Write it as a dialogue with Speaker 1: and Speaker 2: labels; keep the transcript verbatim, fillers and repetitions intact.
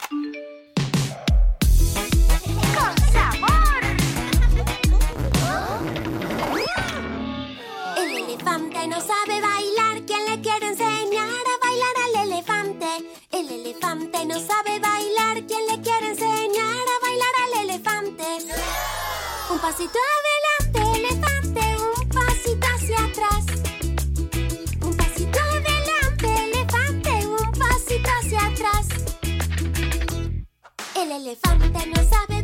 Speaker 1: ¡Con sabor!
Speaker 2: El elefante no sabe bailar. ¿Quién le quiere enseñar a bailar al elefante? El elefante no sabe bailar. ¿Quién le quiere enseñar a bailar al elefante? Un pasito adelante, elefante. Un pasito hacia atrás. Un pasito adelante, elefante. Un pasito hacia atrás. El elefante no sabe